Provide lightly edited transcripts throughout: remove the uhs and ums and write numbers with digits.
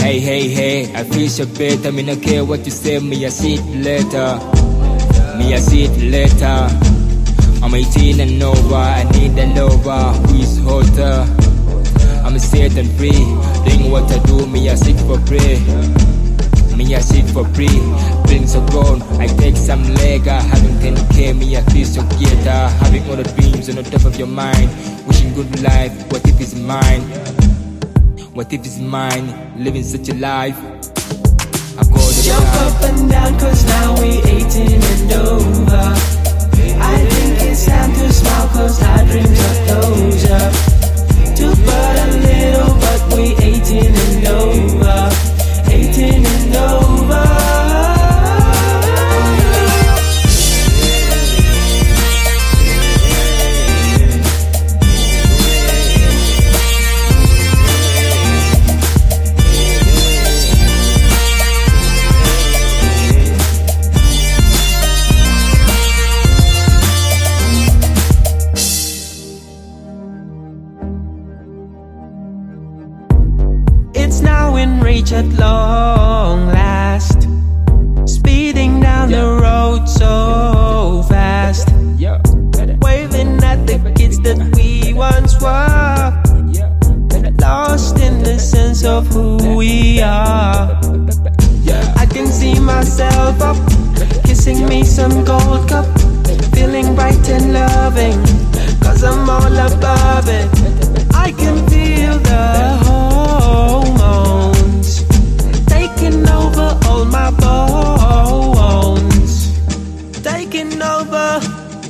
Hey, I feel so better. Me not care what you say, me I see it later. Me I see it later. I'm 18 and over, I need a lover who is hotter. I'm set and free, doing what I do, me I seek for prey. Me I seek for free, feeling so grown, I take some lega. Having 10k, me I feel so getter. Having all the dreams on the top of your mind, wishing good life, what if it's mine? What if it's mine, living such a life? I go to jump up and down cause now we 18 and over. I think it's time to smile cause our dreams are closure. Too but a little but we 18 and over. 18 and over. It's now in reach at long last, speeding down the road so fast, waving at the kids that we once were, lost in the sense of who we are. I can see myself up, kissing me some gold cup, feeling bright and loving, cause I'm all above it. I can feel the hormones taking over all my bones, taking over.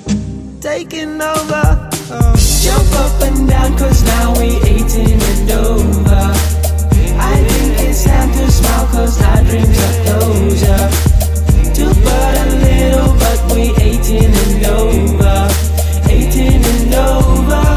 Jump up and down cause now we 18 and over. I think it's time to smile cause our dreams are closure. Too but a little but we 18 and over. 18 and over.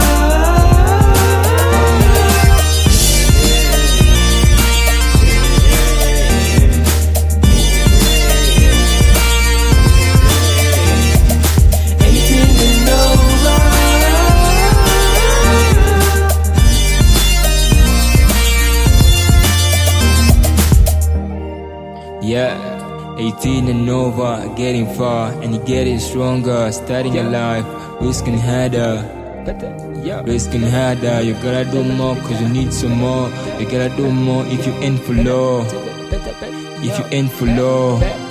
Yeah, 18 and over, getting far, and you getting stronger, starting your life, risking harder. Risking harder, you gotta do more cause you need some more. You gotta do more if you aim for low. If you aim for low.